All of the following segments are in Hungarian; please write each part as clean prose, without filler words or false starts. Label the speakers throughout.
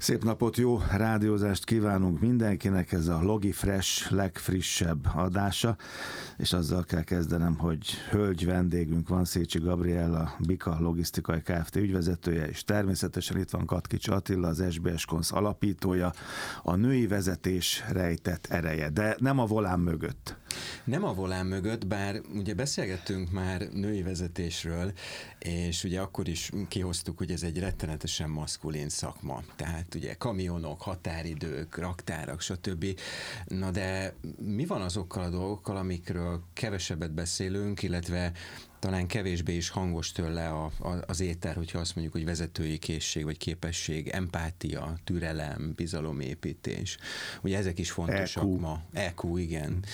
Speaker 1: Szép napot, jó rádiózást kívánunk mindenkinek, ez a Logifresh legfrissebb adása, és azzal kell kezdenem, hogy hölgy vendégünk van, Szécsi Gabriella, Bika Logisztikai Kft. Ügyvezetője, és természetesen itt van Katkics Attila, az SBS Konz alapítója, a női vezetés rejtett ereje, de nem a volán mögött.
Speaker 2: Nem a volán mögött, bár ugye beszélgettünk már női vezetésről, és ugye akkor is kihoztuk, hogy ez egy rettenetesen maszkulin szakma. Tehát ugye kamionok, határidők, raktárak, stb. Na de mi van azokkal a dolgokkal, amikről kevesebbet beszélünk, illetve talán kevésbé is hangos tőle az éter, hogyha azt mondjuk, hogy vezetői készség vagy képesség, empátia, türelem, bizalomépítés. Ugye ezek is fontosak
Speaker 1: EQ.
Speaker 2: ma. EQ, igen.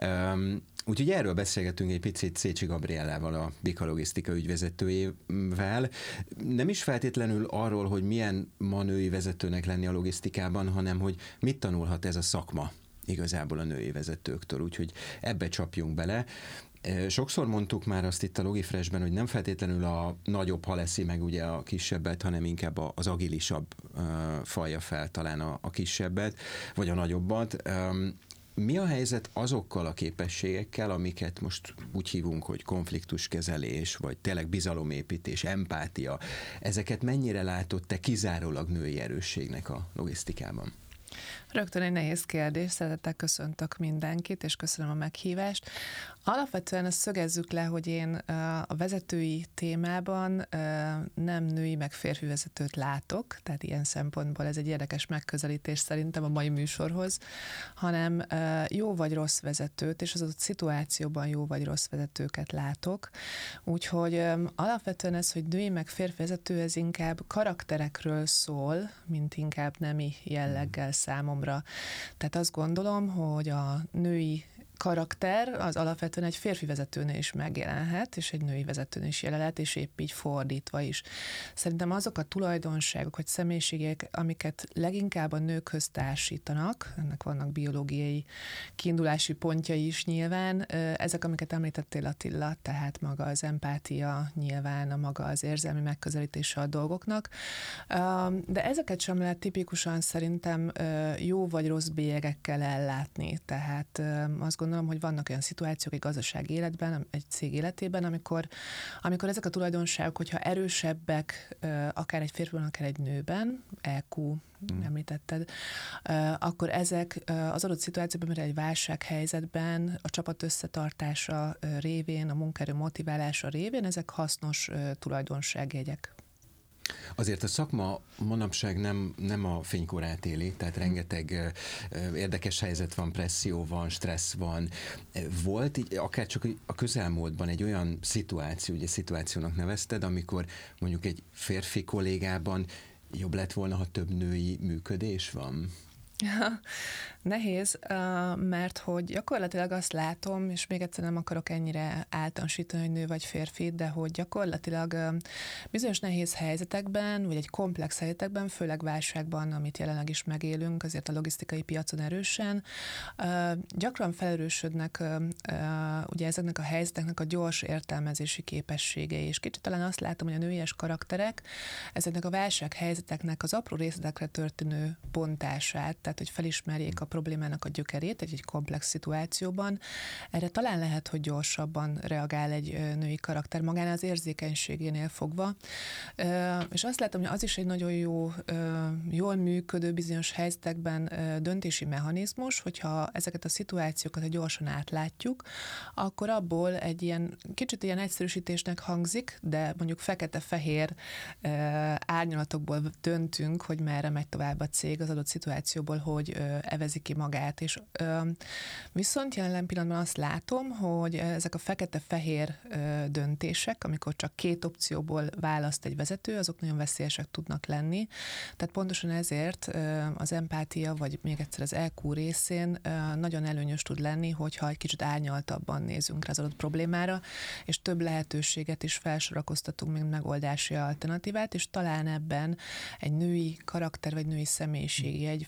Speaker 2: Úgyhogy erről beszélgetünk egy picit Szécsi Gabriellával, a Bika Logisztika ügyvezetőjével. Nem is feltétlenül arról, hogy milyen ma női vezetőnek lenni a logisztikában, hanem hogy mit tanulhat ez a szakma igazából a női vezetőktől. Úgyhogy ebbe csapjunk bele. Sokszor mondtuk már azt itt a Logifreshben, hogy nem feltétlenül a nagyobb haleszi meg ugye a kisebbet, hanem inkább az agilisabb falja fel talán a kisebbet, vagy a nagyobbat. Mi a helyzet azokkal a képességekkel, amiket most úgy hívunk, hogy konfliktuskezelés, vagy tényleg bizalomépítés, empátia, ezeket mennyire látod te kizárólag női erősségnek a logisztikában?
Speaker 3: Rögtön egy nehéz kérdés, szeretettel köszöntök mindenkit, és köszönöm a meghívást. Alapvetően ezt szögezzük le, hogy én a vezetői témában nem női meg férfi vezetőt látok, tehát ilyen szempontból ez egy érdekes megközelítés szerintem a mai műsorhoz, hanem jó vagy rossz vezetőt, és az adott szituációban jó vagy rossz vezetőket látok. Úgyhogy alapvetően ez, hogy női meg férfi vezető, ez inkább karakterekről szól, mint inkább nemi jelleggel számomra. Tehát azt gondolom, hogy a női karakter az alapvetően egy férfi vezetőnél is megjelenhet, és egy női vezetőnél is jelenhet, és épp így fordítva is. Szerintem azok a tulajdonságok, vagy személyiségek, amiket leginkább a nőkhöz társítanak, ennek vannak biológiai kiindulási pontjai is nyilván, ezek, amiket említettél Attila, tehát maga az empátia, nyilván a maga az érzelmi megközelítése a dolgoknak, de ezeket sem lehet tipikusan szerintem jó vagy rossz bélyegekkel ellátni, tehát azt gondolom, hogy vannak olyan szituációk egy gazdasági életben, egy cég életében, amikor ezek a tulajdonságok, hogyha erősebbek, akár egy férfiban, akár egy nőben, EQ, említetted, akkor ezek az adott szituációban, mert egy válsághelyzetben, a csapat összetartása révén, a munkaerő motiválása révén, ezek hasznos tulajdonságjegyek.
Speaker 2: Azért a szakma manapság nem a fénykorát éli, tehát rengeteg érdekes helyzet van, presszió van, stressz van. Volt így, akár csak a közelmúltban egy olyan szituáció, ugye szituációnak nevezted, amikor mondjuk egy férfi kollégában jobb lett volna, ha több női működés van?
Speaker 3: Nehéz, mert hogy gyakorlatilag azt látom, és még egyszer nem akarok ennyire általánosítani, hogy nő vagy férfi, de hogy gyakorlatilag bizonyos nehéz helyzetekben, vagy egy komplex helyzetekben, főleg válságban, amit jelenleg is megélünk, azért a logisztikai piacon erősen, gyakran felerősödnek ugye ezeknek a helyzeteknek a gyors értelmezési képességei, és kicsit talán azt látom, hogy a nőies karakterek ezeknek a válsághelyzeteknek az apró részletekre történő bontását, tehát hogy felismerjék a problémának a gyökerét egy komplex szituációban. Erre talán lehet, hogy gyorsabban reagál egy női karakter magán az érzékenységénél fogva. És azt látom, hogy az is egy nagyon jól működő bizonyos helyzetekben döntési mechanizmus, hogyha ezeket a szituációkat gyorsan átlátjuk, akkor abból egy ilyen kicsit ilyen egyszerűsítésnek hangzik, de mondjuk fekete-fehér árnyalatokból döntünk, hogy merre megy tovább a cég az adott szituációból, hogy evezi ki magát. És viszont jelen pillanatban azt látom, hogy ezek a fekete-fehér döntések, amikor csak két opcióból választ egy vezető, azok nagyon veszélyesek tudnak lenni. Tehát pontosan ezért az empátia, vagy még egyszer az EQ részén nagyon előnyös tud lenni, hogyha egy kicsit árnyaltabban nézünk rá az adott problémára, és több lehetőséget is felsorakoztatunk, mint megoldási alternatívát, és talán ebben egy női karakter, vagy női személyiségi, egy finom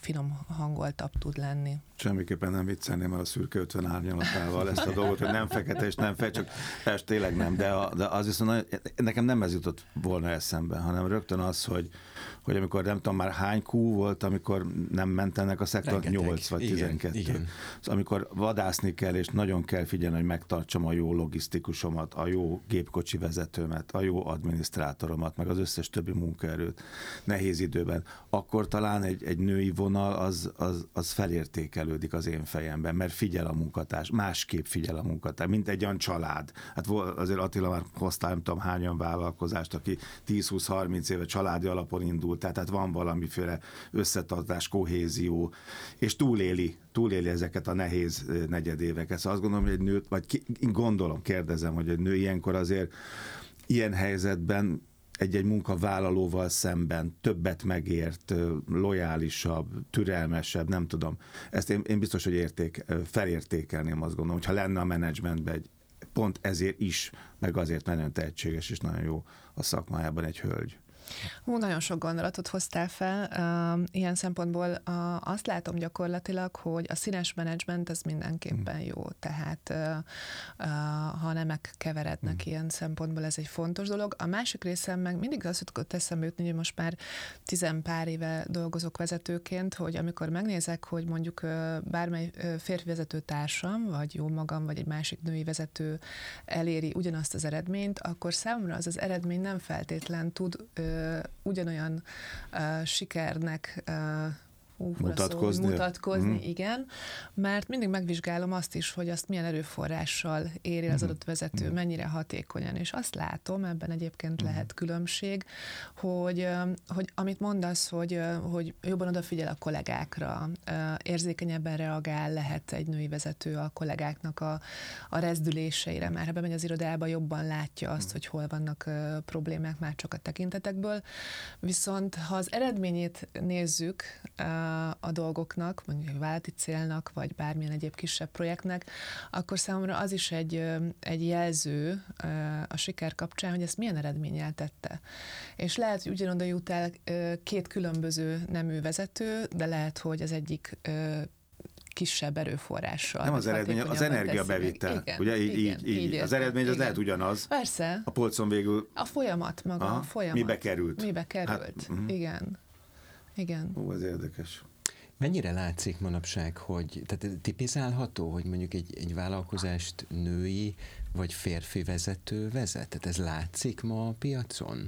Speaker 3: hangoltabb tud lenni.
Speaker 1: Semmiképpen nem viccelném el a szürke 50 árnyalatával ezt a dolgot, hogy nem fekete és nem csak persze tényleg nem, de az viszont nekem nem ez jutott volna eszembe, hanem rögtön az, hogy amikor nem tudom már hány kú volt, amikor nem ment ennek a szektor, 8 vagy 12. Igen. Szóval amikor vadászni kell, és nagyon kell figyelni, hogy megtartsam a jó logisztikusomat, a jó gépkocsi vezetőmet, a jó adminisztrátoromat, meg az összes többi munkaerőt nehéz időben, akkor talán egy női vonal az felértékelődik az én fejemben, mert figyel a munkatárs, másképp figyel a munkatárs, mint egy olyan család. Hát azért Attila már hoztál, nem tudom hányan vállalkozást, aki 10-20-30 éve családi alapon indult, tehát van valamiféle összetartás, kohézió, és túléli ezeket a nehéz negyedéveket. Szóval azt gondolom, hogy egy nőt, vagy kérdezem, hogy egy nő ilyenkor azért ilyen helyzetben egy munkavállalóval szemben többet megért, lojálisabb, türelmesebb, nem tudom. Ezt én biztos, hogy felértékelném, azt gondolom, hogyha lenne a menedzsmentben pont ezért is, meg azért nagyon tehetséges és nagyon jó a szakmájában egy hölgy.
Speaker 3: Nagyon sok gondolatot hoztál fel. Ilyen szempontból azt látom gyakorlatilag, hogy a színes menedzsment ez mindenképpen jó. Tehát ha nemek keverednek ilyen szempontból, ez egy fontos dolog. A másik részem meg mindig azt jutott eszembe jutni, hogy most már 10 pár éve dolgozok vezetőként, hogy amikor megnézek, hogy mondjuk bármely férfi vezető társam, vagy jó magam, vagy egy másik női vezető eléri ugyanazt az eredményt, akkor számomra az eredmény nem feltétlen tud ugyanolyan sikernek mutatkozni, igen, mert mindig megvizsgálom azt is, hogy azt milyen erőforrással éri az adott vezető, mennyire hatékonyan, és azt látom, ebben egyébként lehet különbség, hogy amit mondasz, hogy jobban odafigyel a kollégákra, érzékenyebben reagál, lehet egy női vezető a kollégáknak a rezdüléseire, már ha bemegy az irodába, jobban látja azt, hogy hol vannak problémák már csak a tekintetekből, viszont ha az eredményét nézzük, a dolgoknak, mondjuk egy vállalati célnak, vagy bármilyen egyéb kisebb projektnek, akkor számomra az is egy jelző a siker kapcsán, hogy ezt milyen eredménnyel tette. És lehet, hogy ugyanoda jut el 2 különböző nemű vezető, de lehet, hogy az egyik kisebb erőforrással.
Speaker 1: Nem az eredmény, az energiabevitel. Ugye így az eredmény az lehet ugyanaz.
Speaker 3: Persze.
Speaker 1: A polcon végül.
Speaker 3: A folyamat maga, a folyamat.
Speaker 1: Mibe került.
Speaker 3: Hát, igen.
Speaker 1: Ó, ez érdekes.
Speaker 2: Mennyire látszik manapság, hogy tehát tipizálható, hogy mondjuk egy vállalkozást női vagy férfi vezető vezet? Tehát ez látszik ma a piacon?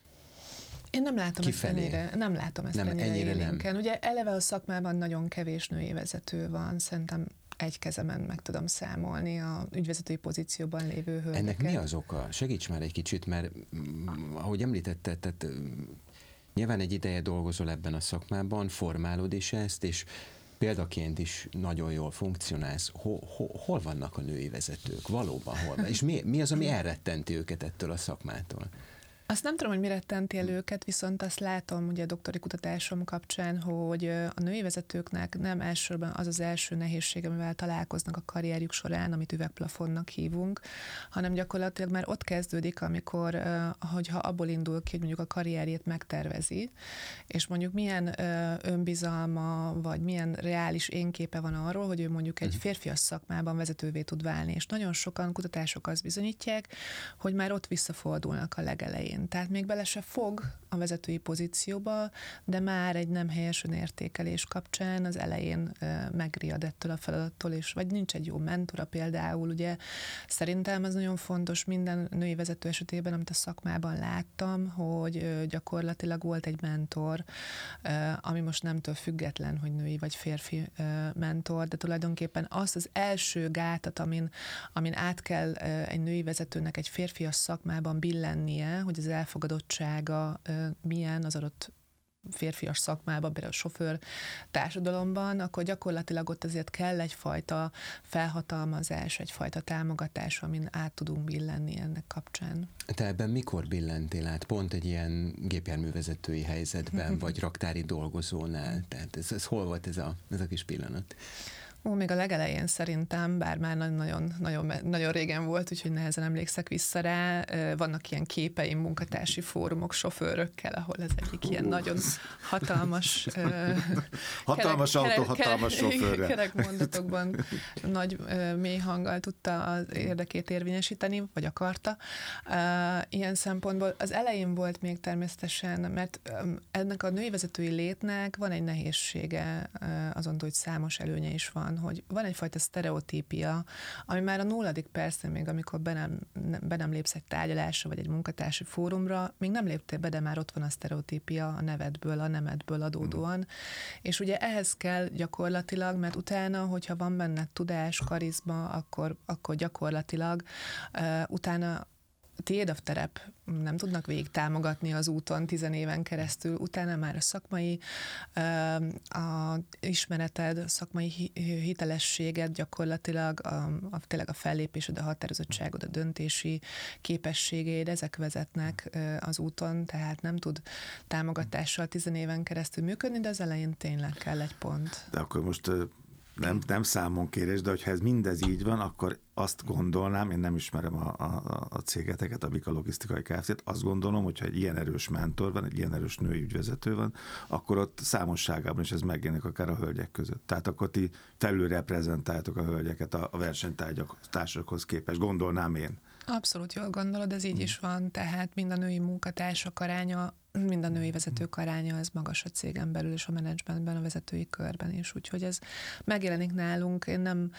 Speaker 3: Én nem látom ezt ennyire élénken. Ugye eleve a szakmában nagyon kevés női vezető van, szerintem egy kezemen meg tudom számolni a ügyvezetői pozícióban lévő hölgyeket.
Speaker 2: Ennek mi az oka? Segíts már egy kicsit, mert ahogy említetted, tehát nyilván egy ideje dolgozol ebben a szakmában, formálod is ezt, és példaként is nagyon jól funkcionálsz. Hol vannak a női vezetők? Valóban hol van? És mi az, ami elrettenti őket ettől a szakmától?
Speaker 3: Azt nem tudom, hogy mi rettenti el őket, viszont azt látom ugye a doktori kutatásom kapcsán, hogy a női vezetőknek nem elsősorban az első nehézség, amivel találkoznak a karrierjük során, amit üvegplafonnak hívunk, hanem gyakorlatilag már ott kezdődik, amikor, hogyha abból indul ki, hogy mondjuk a karrierjét megtervezi, és mondjuk milyen önbizalma, vagy milyen reális énképe van arról, hogy ő mondjuk egy férfias szakmában vezetővé tud válni, és nagyon sokan kutatások azt bizonyítják, hogy már ott visszafordulnak a legelején. Tehát még bele se fog a vezetői pozícióba, de már egy nem helyes önértékelés kapcsán az elején megriad ettől a feladattól, és vagy nincs egy jó mentora például, ugye szerintem ez nagyon fontos minden női vezető esetében, amit a szakmában láttam, hogy gyakorlatilag volt egy mentor, ami most nemtől független, hogy női vagy férfi mentor, de tulajdonképpen azt az első gátat, amin át kell egy női vezetőnek egy férfias szakmában billennie, hogy az elfogadottsága milyen az adott férfias szakmában, például a sofőr társadalomban, akkor gyakorlatilag ott azért kell egyfajta felhatalmazás, egyfajta támogatás, amin át tudunk billenni ennek kapcsán.
Speaker 2: Te ebben mikor billentél át? Pont egy ilyen gépjárművezetői helyzetben, vagy raktári dolgozónál? Tehát ez hol volt ez a kis pillanat?
Speaker 3: Még a legelején szerintem, bár már nagyon régen volt, úgyhogy nehezen emlékszek vissza rá. Vannak ilyen képeim munkatársi fórumok sofőrökkel, ahol ez egyik ilyen nagyon hatalmas
Speaker 1: hatalmas autó, hatalmas sofőrrel.
Speaker 3: Kerek mondatokban nagy mély hanggal tudta az érdekét érvényesíteni, vagy akarta. Ilyen szempontból az elején volt még természetesen, mert ennek a női vezetői létnek van egy nehézsége azon, hogy számos előnye is van, hogy van egyfajta sztereotípia, ami már a 0. percén, még amikor be nem lépsz egy tárgyalásra, vagy egy munkatársi fórumra, még nem léptél be, de már ott van a sztereotípia a nevedből, a nemedből adódóan. És ugye ehhez kell gyakorlatilag, mert utána, hogyha van benne tudás, karizma, akkor gyakorlatilag utána tiéd a terep, nem tudnak végig támogatni az úton 10 éven keresztül, utána már a szakmai a ismereted, a szakmai hitelességed gyakorlatilag, tényleg a fellépésed, a határozottságod, a döntési képességeid, ezek vezetnek az úton, tehát nem tud támogatással 10 éven keresztül működni, de az elején tényleg kell egy pont.
Speaker 1: De akkor most nem számon kérés, de hogyha ez mindez így van, akkor azt gondolnám, én nem ismerem a cégeteket, a Bika Logisztikai Kft-t, azt gondolom, hogyha egy ilyen erős mentor van, egy ilyen erős női ügyvezető van, akkor ott számosságában is ez megjelenik akár a hölgyek között. Tehát akkor ti felülreprezentáljátok a hölgyeket a versenytársakhoz képest, gondolnám én.
Speaker 3: Abszolút jól gondolod, ez így is van, tehát mind a női munkatársak aránya, mind a női vezetők aránya, ez magas a cégen belül és a menedzsmentben, a vezetői körben is, úgyhogy ez megjelenik nálunk. Én nem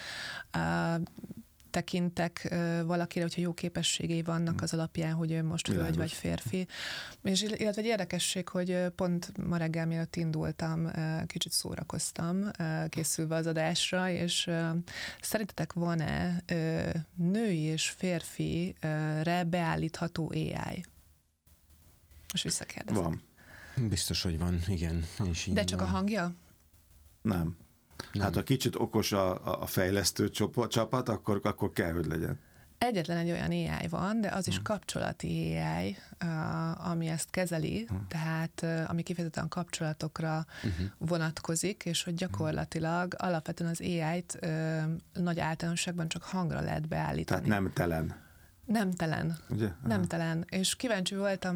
Speaker 3: tekintek valakire, hogyha jó képességei vannak az alapján, hogy ő most hölgy vagy férfi. És illetve egy érdekesség, hogy pont ma reggel mielőtt indultam, kicsit szórakoztam készülve az adásra, és szerintetek van-e női és férfire beállítható AI? Most visszakérdezek.
Speaker 1: Van.
Speaker 2: Biztos, hogy van, igen.
Speaker 3: De csak a hangja?
Speaker 1: Nem. Hát ha kicsit okos a fejlesztő csapat, akkor kell, hogy legyen.
Speaker 3: Egyetlen egy olyan AI van, de az is kapcsolati AI, ami ezt kezeli, tehát ami kifejezetten kapcsolatokra vonatkozik, és hogy gyakorlatilag alapvetően az AI-t nagy általánosságban csak hangra lehet beállítani.
Speaker 1: Tehát nemtelen.
Speaker 3: Nemtelen.
Speaker 1: Ugye?
Speaker 3: Nemtelen. És kíváncsi voltam,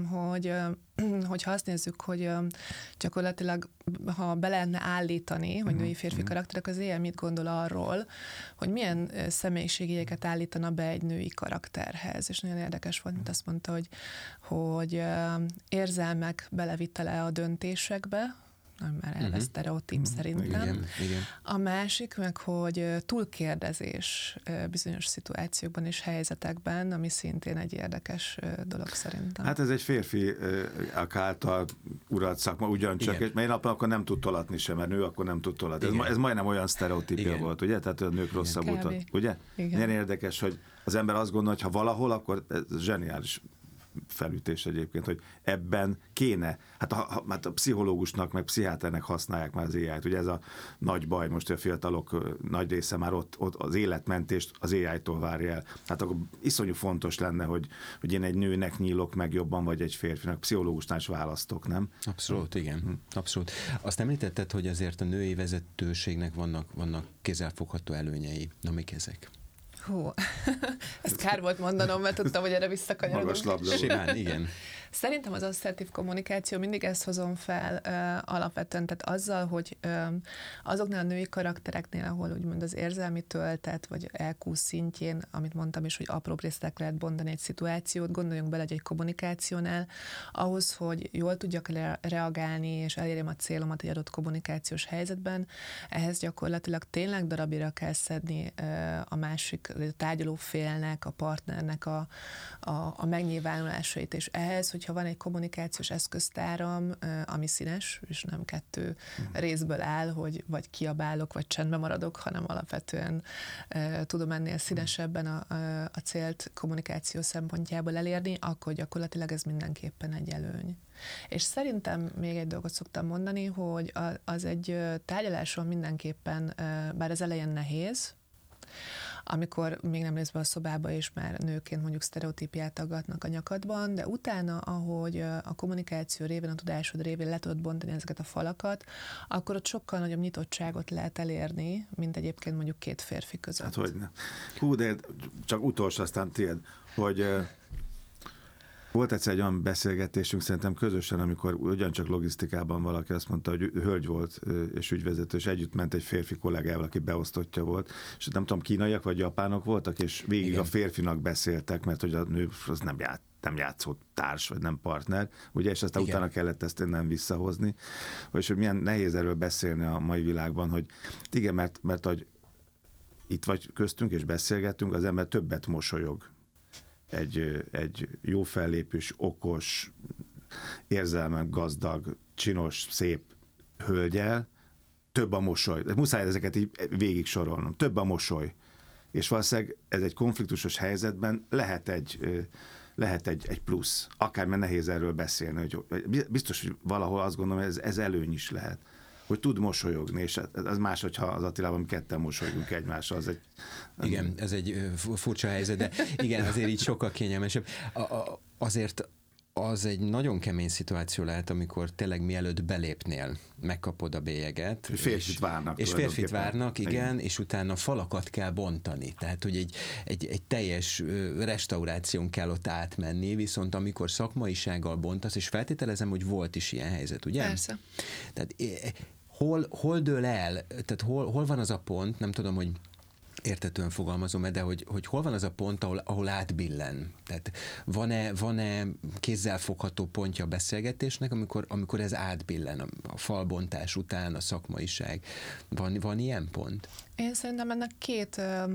Speaker 3: hogyha azt nézzük, hogy gyakorlatilag, ha be lehetne állítani, hogy női-férfi karakterek, az AI mit gondol arról, hogy milyen személyiségjegyeket állítana be egy női karakterhez. És nagyon érdekes volt, mint azt mondta, hogy érzelmek belevitele a döntésekbe, már eleve sztereotíp szerintem.
Speaker 2: Igen.
Speaker 3: A másik meg, hogy túlkérdezés bizonyos szituációkban és helyzetekben, ami szintén egy érdekes dolog szerintem.
Speaker 1: Hát ez egy férfi által uralt szakma, ugyancsak, mert én akkor nem tud tolatni sem, mert nő akkor nem tud tolatni. Ez majdnem olyan sztereotípia volt, ugye? Tehát a nők rosszabb utat, ugye? Milyen érdekes, hogy az ember azt gondolja, hogy ha valahol, akkor ez zseniális felütés egyébként, hogy ebben kéne, hát a pszichológusnak, meg pszichiáternek használják már az AI-t, ugye ez a nagy baj, most a fiatalok nagy része már ott az életmentést az AI-tól várja el. Hát akkor iszonyú fontos lenne, hogy én egy nőnek nyílok meg jobban, vagy egy férfinak, pszichológusnál is választok, nem?
Speaker 2: Abszolút, igen. Abszolút. Azt említetted, hogy azért a női vezetőségnek vannak kézzelfogható előnyei. Na, mik ezek?
Speaker 3: Hú, ezt kár volt mondanom, mert tudtam, hogy erre visszakanyarodunk.
Speaker 1: Magas labda.
Speaker 2: Simán, igen.
Speaker 3: Szerintem az asszertív kommunikáció, mindig ezt hozom fel alapvetően, tehát azzal, hogy azoknál a női karaktereknél, ahol úgymond az érzelmi töltet, vagy EQ szintjén, amit mondtam is, hogy apró részletek lehet bontani egy szituációt, gondoljunk bele egy kommunikációnál, ahhoz, hogy jól tudjak reagálni, és elérjem a célomat egy adott kommunikációs helyzetben, ehhez gyakorlatilag tényleg darabira kell szedni a másik, a tárgyaló félnek, a partnernek a megnyilvánulásait, és ehhez, hogyha van egy kommunikációs eszköztáram, ami színes, és nem 2 részből áll, hogy vagy kiabálok, vagy csendben maradok, hanem alapvetően tudom ennél színesebben a célt kommunikáció szempontjából elérni, akkor gyakorlatilag ez mindenképpen egy előny. És szerintem még egy dolgot szoktam mondani, hogy az egy tárgyaláson mindenképpen, bár az elején nehéz, amikor még nem lész be a szobába, és már nőként mondjuk sztereotípiát aggatnak a nyakadban, de utána, ahogy a kommunikáció révén, a tudásod révén le tudod bontani ezeket a falakat, akkor ott sokkal nagyobb nyitottságot lehet elérni, mint egyébként mondjuk két férfi között.
Speaker 1: Hát hogyne. Hú, de csak utolsó, aztán tiéd, hogy volt egyszer egy olyan beszélgetésünk szerintem közösen, amikor ugyancsak logisztikában valaki azt mondta, hogy hölgy volt és ügyvezető, és együtt ment egy férfi kollégával, aki beosztottja volt, és nem tudom, kínaiak vagy japánok voltak, és végig igen. A férfinak beszéltek, mert hogy a nő az nem játszó társ, vagy nem partner, ugye, és aztán utána kellett ezt nem visszahozni, és hogy milyen nehéz erről beszélni a mai világban, hogy igen, mert hogy itt vagy köztünk, és beszélgetünk, az ember többet mosolyog egy jó fellépős, okos, érzelmen gazdag, csinos, szép hölgyel, több a mosoly. Muszáj ezeket így végig sorolnom. Több a mosoly. És valószínűleg ez egy konfliktusos helyzetben lehet egy plusz. Akármilyen nehéz erről beszélni. Hogy biztos, hogy valahol azt gondolom, hogy ez előny is lehet. Hogy tud mosolyogni, és ez más, hogyha az Attilában ketten mosolygunk egymással.
Speaker 2: Igen, ez egy furcsa helyzet, de igen, azért így sokkal kényelmesebb. Azért az egy nagyon kemény szituáció lehet, amikor tényleg mielőtt belépnél, megkapod a bélyeget.
Speaker 1: Férfit várnak.
Speaker 2: És férfit várnak, igen, és utána falakat kell bontani. Tehát, hogy egy teljes restauráción kell ott átmenni, viszont amikor szakmaisággal bontasz, és feltételezem, hogy volt is ilyen helyzet, ugye?
Speaker 3: Persze.
Speaker 2: Tehát hol dől el, tehát hol van az a pont, nem tudom, hogy értetően fogalmazom, de hogy hol van az a pont, ahol átbillen? Tehát van-e kézzelfogható pontja a beszélgetésnek, amikor ez átbillen a falbontás után, a szakmaiság? Van ilyen pont?
Speaker 3: Én szerintem ennek két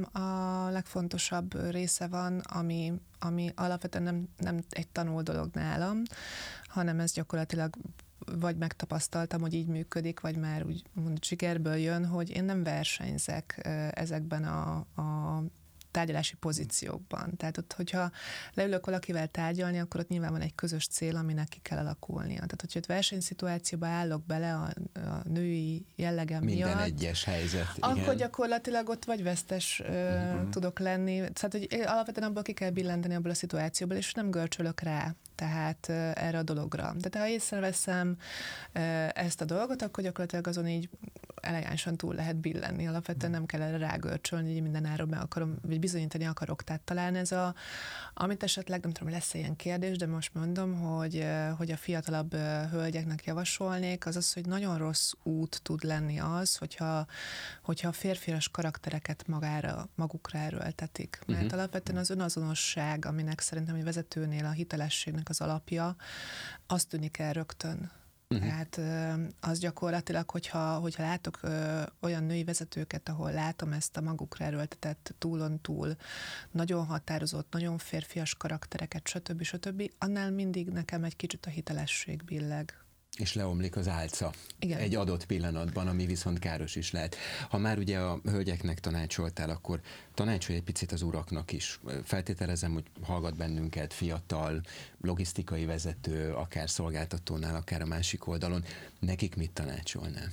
Speaker 3: a legfontosabb része van, ami alapvetően nem egy tanult dolog nálam, hanem ez gyakorlatilag vagy megtapasztaltam, hogy így működik, vagy már úgy sikerből jön, hogy én nem versenyzek ezekben a tárgyalási pozíciókban. Tehát ott, hogyha leülök valakivel tárgyalni, akkor ott nyilván van egy közös cél, aminek ki kell alakulnia. Tehát, hogyha ott versenyszituációba állok bele a női jellegem
Speaker 2: minden
Speaker 3: miatt,
Speaker 2: egyes helyzet.
Speaker 3: Akkor
Speaker 2: igen.
Speaker 3: Gyakorlatilag ott vagy vesztes tudok lenni. Tehát, hogy alapvetően abból ki kell billenteni abból a szituációból, és nem görcsölök rá. Tehát erre a dologra. De ha észreveszem ezt a dolgot, akkor gyakorlatilag azon így elegánsan túl lehet billenni. Alapvetően nem kell erre rágörcsölni, hogy minden áron meg akarom, vagy bizonyítani akarok. Tehát talán ez amit esetleg, nem tudom, lesz ilyen kérdés, de most mondom, hogy a fiatalabb hölgyeknek javasolnék, az, hogy nagyon rossz út tud lenni az, hogyha férfias karaktereket magukra erőltetik. Mert alapvetően az önazonosság, aminek szerintem egy vezetőnél a hitelességnek az alapja, az tűnik el rögtön. Tehát az gyakorlatilag, hogyha látok olyan női vezetőket, ahol látom ezt a magukra erőltetett túl, nagyon határozott, nagyon férfias karaktereket, stb., annál mindig nekem egy kicsit a hitelesség billeg.
Speaker 2: És leomlik az álca.
Speaker 3: Igen.
Speaker 2: Egy adott pillanatban, ami viszont káros is lehet. Ha már ugye a hölgyeknek tanácsoltál, akkor tanácsolj egy picit az uraknak is. Feltételezem, hogy hallgat bennünket fiatal, logisztikai vezető, akár szolgáltatónál, akár a másik oldalon. Nekik mit tanácsolnál?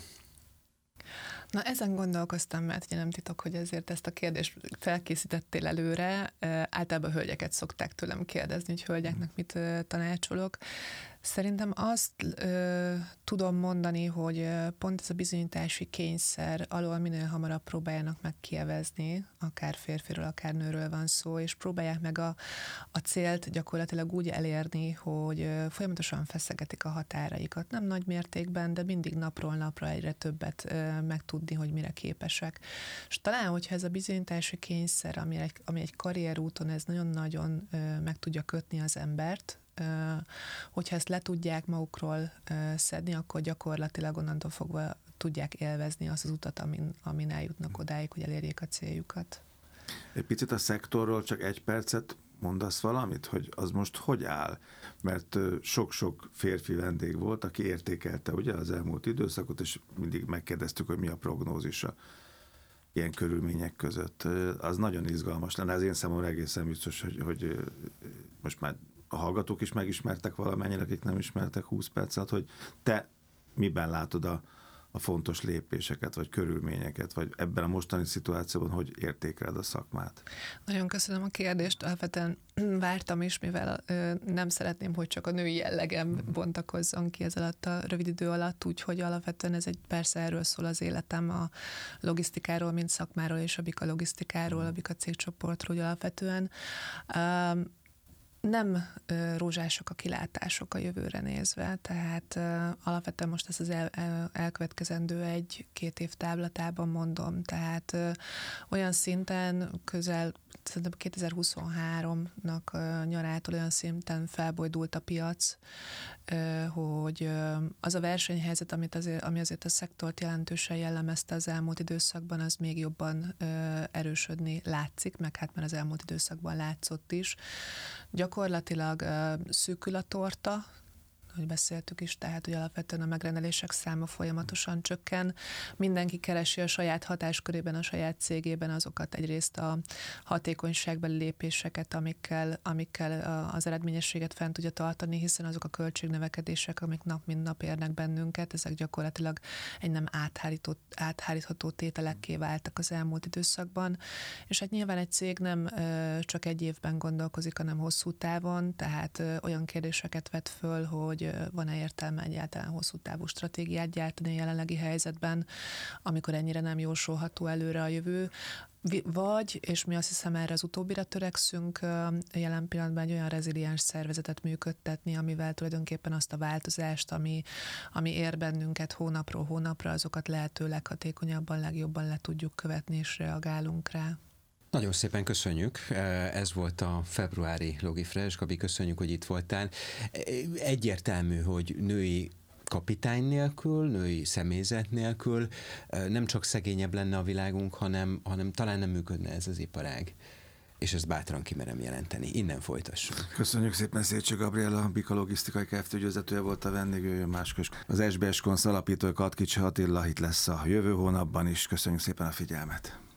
Speaker 3: Na, ezen gondolkoztam, mert ugye nem titok, hogy ezért ezt a kérdést felkészítettél előre. Általában hölgyeket szokták tőlem kérdezni, hogy hölgyeknek mit tanácsolok. Szerintem azt tudom mondani, hogy pont ez a bizonyítási kényszer alól minél hamarabb próbáljanak meg kievezni, akár férfiről, akár nőről van szó, és próbálják meg a célt gyakorlatilag úgy elérni, hogy folyamatosan feszegetik a határaikat. Nem nagy mértékben, de mindig napról napra egyre többet megtudni, hogy mire képesek. És talán, hogyha ez a bizonyítási kényszer, ami egy karrierúton, ez nagyon-nagyon meg tudja kötni az embert, hogyha ezt le tudják magukról szedni, akkor gyakorlatilag onnantól fogva tudják élvezni azt az utat, amin eljutnak odáig, hogy elérjék a céljukat.
Speaker 1: Egy picit a szektorról csak egy percet mondasz valamit, hogy az most hogy áll? Mert sok-sok férfi vendég volt, aki értékelte ugye az elmúlt időszakot, és mindig megkérdeztük, hogy mi a prognózisa ilyen körülmények között. Az nagyon izgalmas lenne. Az én számomra egészen biztos, hogy most már a hallgatók is megismertek valamennyire, akik nem ismertek 20 perc alatt, hogy te miben látod a fontos lépéseket, vagy körülményeket, vagy ebben a mostani szituációban hogy értékeled a szakmát?
Speaker 3: Nagyon köszönöm a kérdést, alapvetően vártam is, mivel nem szeretném, hogy csak a női jellegem bontakozzon ki ez alatt a rövid idő alatt, úgyhogy alapvetően ez persze erről szól az életem, a logisztikáról, mint szakmáról, és a Bika logisztikáról, a Bika cégcsoportról, úgy alapvetően. Nem rózsások a kilátások a jövőre nézve, tehát alapvetően most ezt az elkövetkezendő 1-2 év táblatában mondom, tehát olyan szinten közel, szerintem 2023-nak nyarától olyan szinten felbojdult a piac, hogy az a versenyhelyzet, ami azért a szektort jelentősen jellemezte az elmúlt időszakban, az még jobban erősödni látszik, meg hát már az elmúlt időszakban látszott is. Gyakorlatilag szűkül a torta, hogy beszéltük is, tehát hogy alapvetően a megrendelések száma folyamatosan csökken. Mindenki keresi a saját hatáskörében, a saját cégében azokat egyrészt a hatékonyságbeli lépéseket, amikkel az eredményességet fent tudja tartani, hiszen azok a költségnövekedések, amik nap mint nap érnek bennünket, ezek gyakorlatilag egy nem áthárítható tételekké váltak az elmúlt időszakban. És hát nyilván egy cég nem csak egy évben gondolkozik, hanem hosszú távon, tehát olyan kérdéseket vet föl, hogy van-e értelme egyáltalán hosszú távú stratégiát gyártani a jelenlegi helyzetben, amikor ennyire nem jósolható előre a jövő, vagy, és mi azt hiszem erre az utóbbira törekszünk, jelen pillanatban egy olyan reziliens szervezetet működtetni, amivel tulajdonképpen azt a változást, ami ér bennünket hónapról hónapra, azokat lehetőleg hatékonyabban, legjobban le tudjuk követni és reagálunk rá.
Speaker 2: Nagyon szépen köszönjük. Ez volt a februári Logifresh. Gabi, köszönjük, hogy itt voltál. Egyértelmű, hogy női kapitány nélkül, női személyzet nélkül nem csak szegényebb lenne a világunk, hanem talán nem működne ez az iparág. És ezt bátran kimerem jelenteni. Innen folytassuk.
Speaker 1: Köszönjük szépen, Szécsi Gabriella, a Bika Logisztikai Kft. Ügyvezetője volt a vendég, máskor az SBS Konsz alapítója, Katkics Attila itt lesz a jövő hónapban is. Köszönjük szépen a figyelmet.